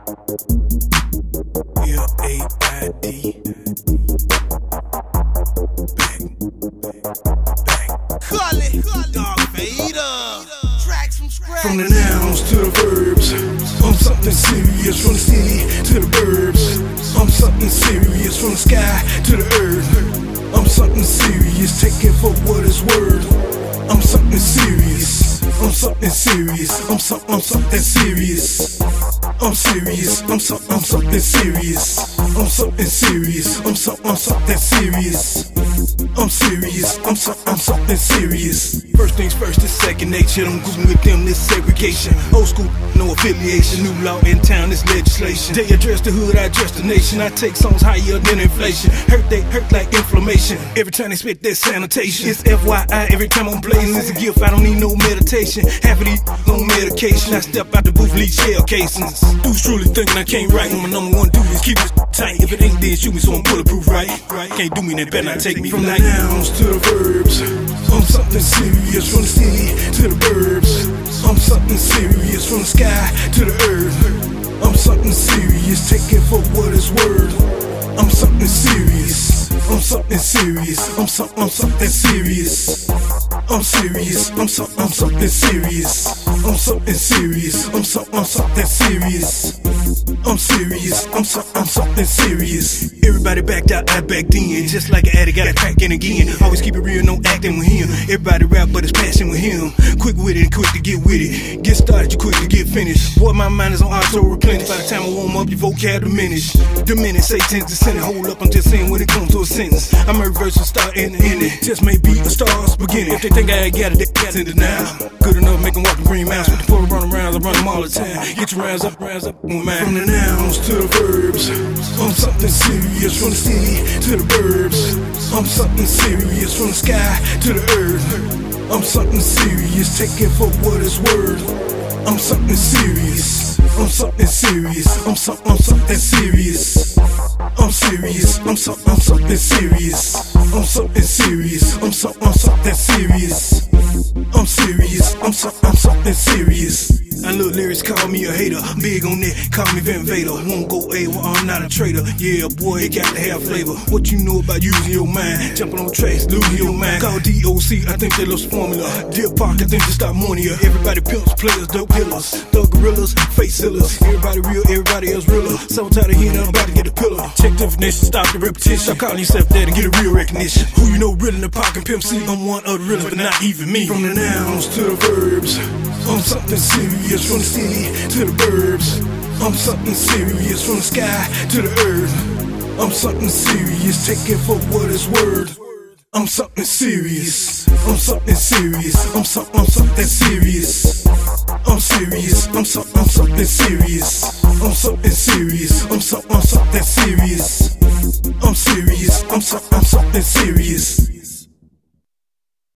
L-A-I-D. Call it Darth Vader. Tracks from scratch. From the nouns to the verbs, I'm something serious. From the city to the burbs, I'm something serious. From the sky to the earth, I'm something serious. Take it for what it's worth. I'm something serious. I'm something serious. I'm something serious. I'm serious. I'm something serious. I'm something serious. I'm something serious. I'm serious. I'm something serious. First things first, it's second nature. I'm goofing with them, this segregation. Old school, no affiliation. New law in town, this legislation. They address the hood, I address the nation. I take songs higher than inflation. They hurt like inflammation. Every time they spit that sanitation. It's FYI, every time I'm blazing, it's a gift. I don't need no meditation. Half of these on medication. I step out the booth, leave shell casings. Dudes truly thinking I can't write. My number one duty is keep it tight. If it ain't then shoot me, so I'm bulletproof, right? Can't do me, then better not take me. From the nouns to the verbs, I'm something serious. From the city to the burbs, I'm something serious. From the sky to the earth, I'm something serious. Take it for what it's worth. I'm something serious. I'm something serious. I'm something serious. I'm serious. I'm something serious. I'm something serious. I'm something serious. I'm serious. I'm something serious. Everybody backed out, I backed in. Just like an addict, got a crack in again. Always keep it real, no acting with him. Everybody rap, but it's passion with him. Quick with it and quick to get with it. Get started, you quick to get finished. Boy, my mind is on auto replenish. By the time I warm up, your vocab diminish. Diminish, say tense to sentence. Hold up, I'm just saying when it comes to a sentence. I'm a reverse and start in the ending. Just may be a star's beginning. If they think I ain't got it, they got it now. Good enough, make them walk the green mouse. With the pull run around, I run them all the time. Get your rounds up, with mine. From the nouns to the verbs, I'm something serious. From the city to the burbs, I'm something serious. From the sky to the earth, I'm something serious. Take it for what it's worth. I'm something serious. I'm something serious. I'm something serious. I'm serious. I'm something serious. I'm something serious. I'm something serious. I'm serious. I'm something serious. I little lyrics call me a hater. Big on that, call me Van Vader. Won't go A, well, I'm not a traitor. Yeah, boy, it got to have flavor. What you know about using your mind? Jumping on tracks, losing your mind. Call DOC, I think they lost formula. Deer Park, I think they stop money. Everybody pimps, players, dope killers. Thug gorillas, face sealers. Everybody real, everybody else realer. So tired of hearing I'm about to get a pillar. Check definition, stop the repetition. Stop calling yourself that and get a real recognition. Who you know real in the pocket, Pimp C? I'm one of the realest, but not even me. From the nouns to the verbs, I'm something serious. From the city to the burbs, I'm something serious. From the sky to the earth, I'm something serious. Take it for what it's worth. I'm something serious. I'm something serious. I'm something serious. I'm serious. I'm something serious. I'm something serious. I'm something serious. I'm serious. I'm something serious.